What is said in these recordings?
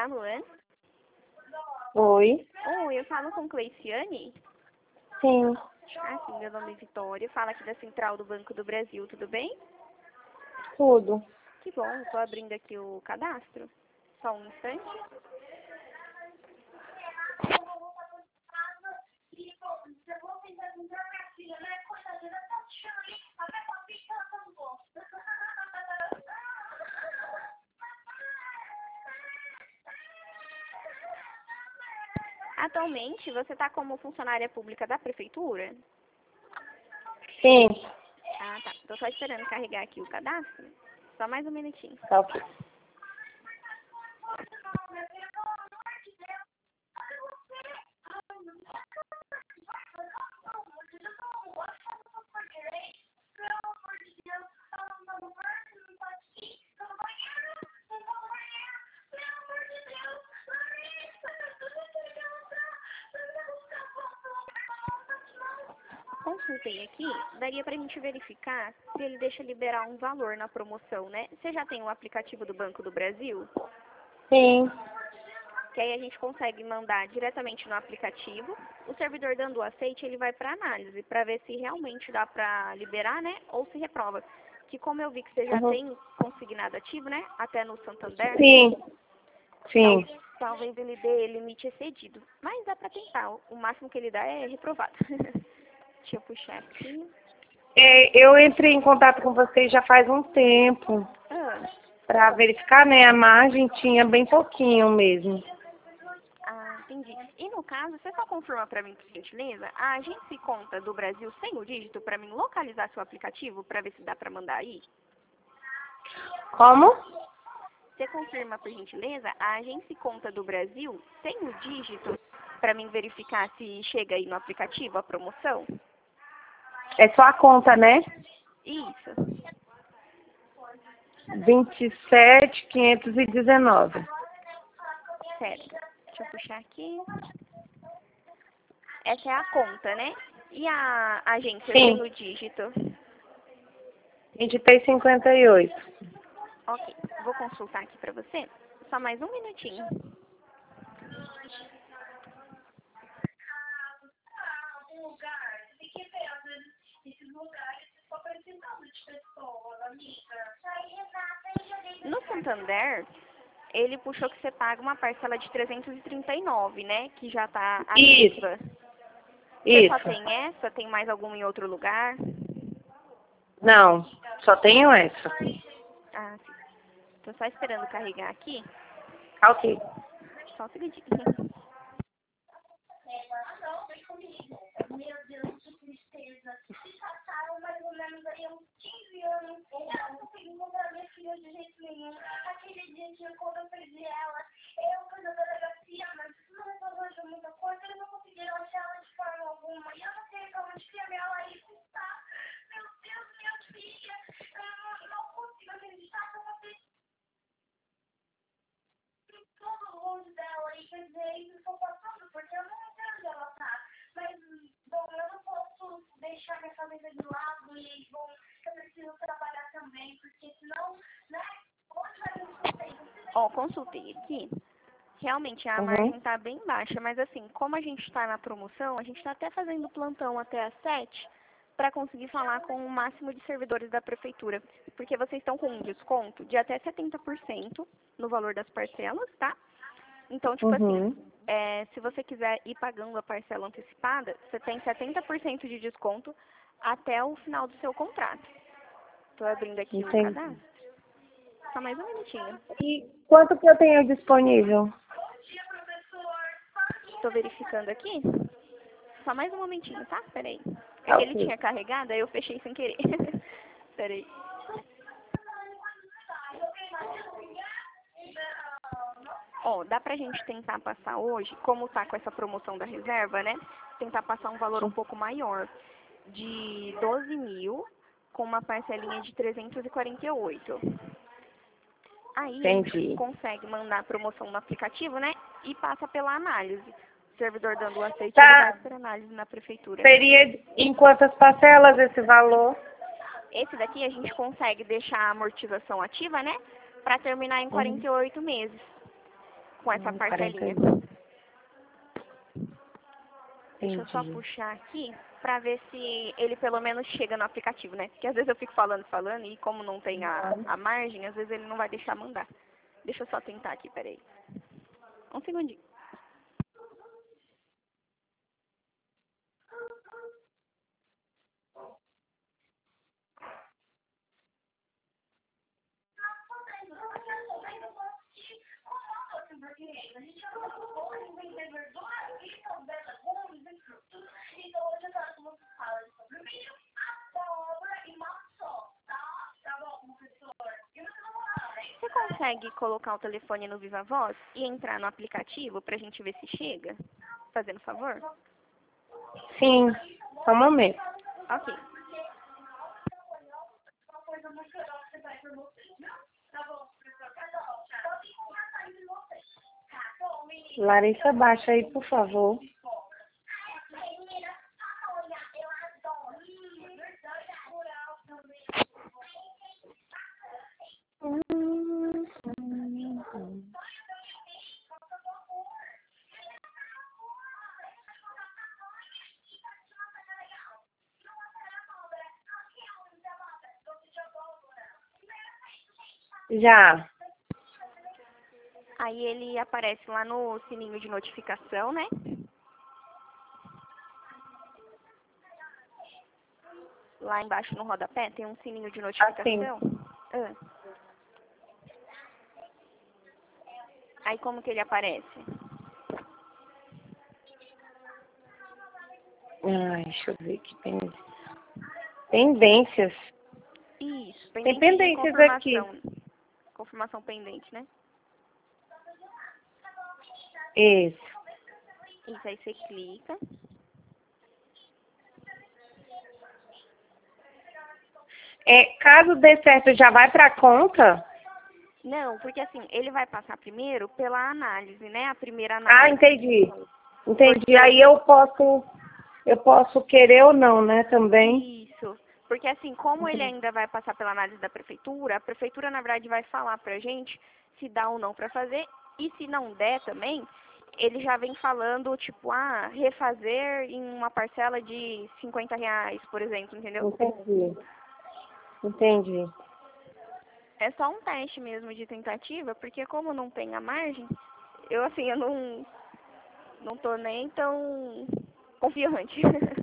Luan? Oi. Oi, eu falo com Cleiciane? Sim, Ah, sim, meu nome é Vitória. Fala aqui da Central do Banco do Brasil, tudo bem? tudo. Que bom, eu tô abrindo aqui o cadastro. Só um instante. Atualmente, você está como funcionária pública da prefeitura? Sim, Ah, tá. Tô só esperando carregar aqui o cadastro. Só mais um minutinho. tá ok. Consultei aqui, daria pra gente verificar se ele deixa liberar um valor na promoção, né? Você já tem o aplicativo do Banco do Brasil? Sim, Que aí a gente consegue mandar diretamente no aplicativo. O servidor dando o aceite, ele vai para análise, para ver se realmente dá para liberar, né? Ou se reprova. Que como eu vi que você já uhum. tem consignado ativo, né? Até no Santander, Sim, sim. talvez ele dê limite excedido. Mas dá para tentar. O máximo que ele dá é reprovado. Deixa eu puxar aqui. Eu entrei em contato com vocês já faz um tempo Ah. para verificar, né? A margem tinha bem pouquinho mesmo. Ah, entendi. E no caso, você só confirma para mim, por gentileza, a agência conta do Brasil sem o dígito para mim localizar seu aplicativo para ver se dá para mandar aí? Como? Você confirma, por gentileza, a agência conta do Brasil sem o dígito para mim verificar se chega aí no aplicativo a promoção? É só a conta, né? Isso. 27.519. Certo. Deixa eu puxar aqui. Essa é a conta, né? E a agência sem Sim, o dígito? 23,58. Ok. Vou consultar aqui para você. Só mais um minutinho. No Santander, ele puxou que você paga uma parcela de 339, né? Que já está Isso, ativa. Você só isso. tem essa? Tem mais alguma em outro lugar? Não, só tenho essa. Ah, sim. Tô só esperando carregar aqui. Ok. Só um segundinho. Ó, consultei aqui. Realmente a Uhum. margem tá bem baixa, mas assim, como a gente está na promoção, a gente está até fazendo plantão até às 7 para conseguir falar com o máximo de servidores da prefeitura. Porque vocês estão com um desconto de até 70% no valor das parcelas, tá? Então, tipo assim, Uhum. se você quiser ir pagando a parcela antecipada, você tem 70% de desconto até o final do seu contrato. Estou abrindo aqui o Entendi. cadastro. Só mais um minutinho. E quanto que eu tenho disponível? Estou verificando aqui. Só mais um momentinho, tá? Peraí. É Tá que ele ok. tinha carregado, aí eu fechei sem querer. Peraí. Ó, dá pra gente tentar passar hoje, como tá com essa promoção da reserva, né? Tentar passar um valor um pouco maior, de 12 mil, com uma parcelinha de 348. Aí a gente Entendi. consegue mandar a promoção no aplicativo, né? E passa pela análise. O servidor dando o aceite, ele vai Tá. para análise na prefeitura. Seria em quantas parcelas esse valor? Esse daqui a gente consegue deixar a amortização ativa, né? Para terminar em Uhum. 48 meses. com essa parcelinha. 42. Deixa eu só Entendi. puxar aqui pra ver se ele pelo menos chega no aplicativo, né? Porque às vezes eu fico falando e como não tem a margem, às vezes ele não vai deixar mandar. Deixa eu só tentar aqui, peraí. Um segundinho. Você consegue colocar o telefone no Viva Voz e entrar no aplicativo pra gente ver se chega? Fazendo favor? Sim, só um momento. Ok. Larissa, baixa aí, por favor. Já. Aí ele aparece lá no sininho de notificação, né? Lá embaixo no rodapé tem um sininho de Assim. notificação. Ah. Aí como que ele aparece? Ai, deixa eu ver aqui. Tem tendências. Isso, Tem pendente de pendências aqui. confirmação. Confirmação pendente, né? Isso. Isso, aí você clica. Caso dê certo, já vai para a conta? Não, porque assim, ele vai passar primeiro pela análise, né? A primeira Ah, análise. entendi. Entendi. Porque Aí eu posso querer ou não, né, também. isso. Porque assim, como ele ainda vai passar pela análise da prefeitura, a prefeitura na verdade vai falar pra gente se dá ou não pra fazer. E se não der também, ele já vem falando, tipo, refazer em uma parcela de R$ 50, por exemplo, entendeu? Entendi. Entendi. É só um teste mesmo de tentativa, porque como não tem a margem, eu não tô nem tão confiante.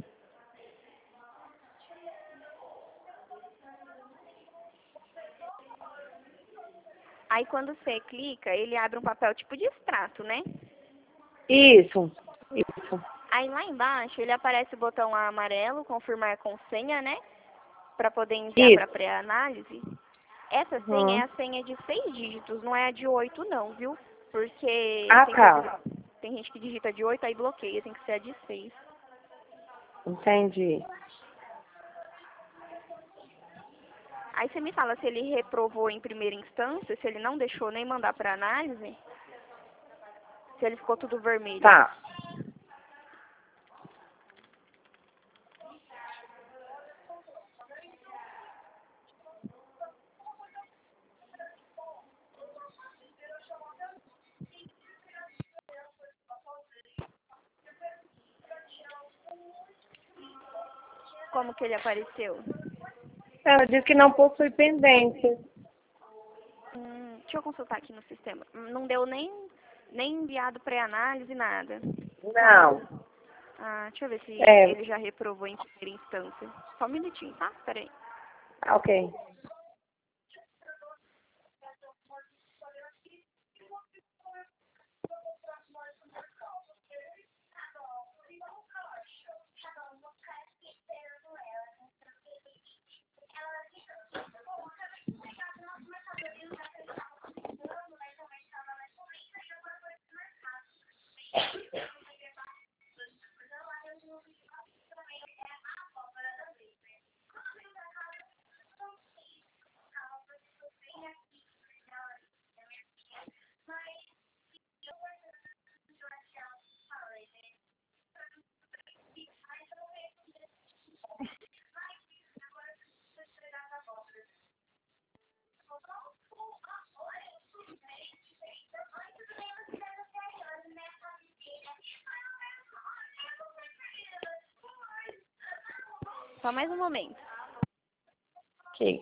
Aí quando você clica, ele abre um papel tipo de extrato, né? Isso. Isso. Aí lá embaixo ele aparece o botão amarelo, confirmar com senha, né? Para poder enviar para Isso. pré-análise. Essa senha é Uhum. a senha de 6 dígitos, não é a de 8 não, viu? Porque Ah, tá. tem gente que digita de 8 aí bloqueia, tem que ser a de 6. Entendi. Aí você me fala se ele reprovou em primeira instância, se ele não deixou nem mandar para análise, se ele ficou tudo vermelho. Tá. Como que ele apareceu? Ela disse que não possui pendência. Deixa eu consultar aqui no sistema. Não deu nem enviado pré-análise, nada. Não. Deixa eu ver se É. ele já reprovou em primeira instância. Só um minutinho, tá? Peraí. Ok. Só mais um momento. Ok.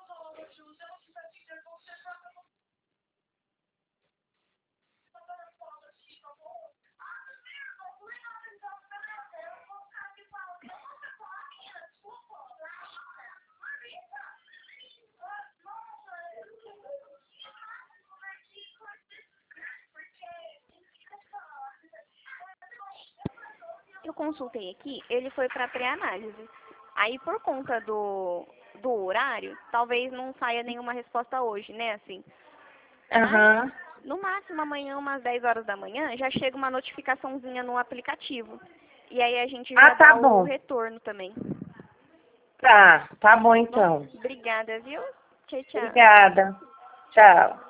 Eu consultei aqui, ele foi para pré-análise. Aí, por conta do horário, talvez não saia nenhuma resposta hoje, né, assim. Mas, Aham. no máximo, amanhã, umas 10 horas da manhã, já chega uma notificaçãozinha no aplicativo. E aí a gente já Ah, tá dá o bom. retorno também. Tá bom Bom, então. obrigada, viu? Tchau, tchau. Obrigada. Tchau.